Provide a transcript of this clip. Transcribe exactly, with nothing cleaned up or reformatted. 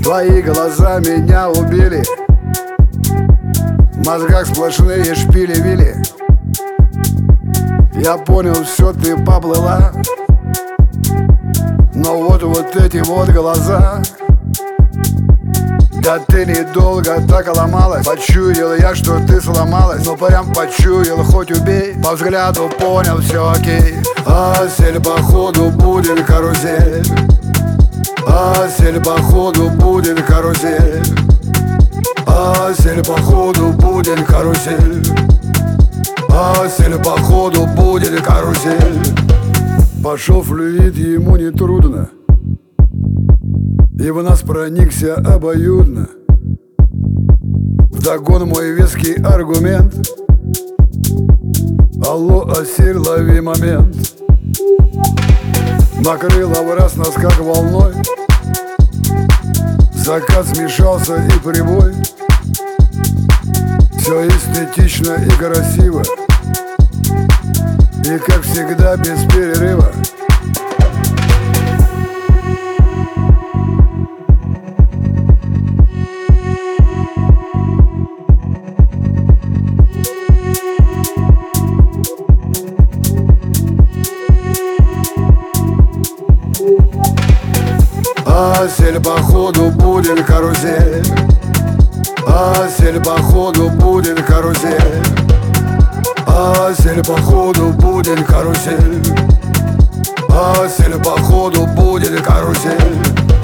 Твои глаза меня убили, в мозгах сплошные шпили-вили. Я понял, все, ты поплыла, но вот вот эти вот глаза. Да ты недолго так ломалась. Почуял я, что ты сломалась, но прям почуял, хоть убей. По взгляду понял, все окей. Асель, походу будет карусель. Асель, походу будет карусель. Асель, походу будет карусель. Асель, походу будет карусель. Пошел флюид, ему не трудно, и в нас проникся обоюдно. Вдогон мой веский аргумент: алло, Асель, лови момент. Накрыло в раз нас как волной, закат смешался и прибой. Все эстетично и красиво, и как всегда без перерыва. Асель, походу будет карусель. Асель, походу будет карусель. Асель, походу будет карусель. Асель, походу будет карусель.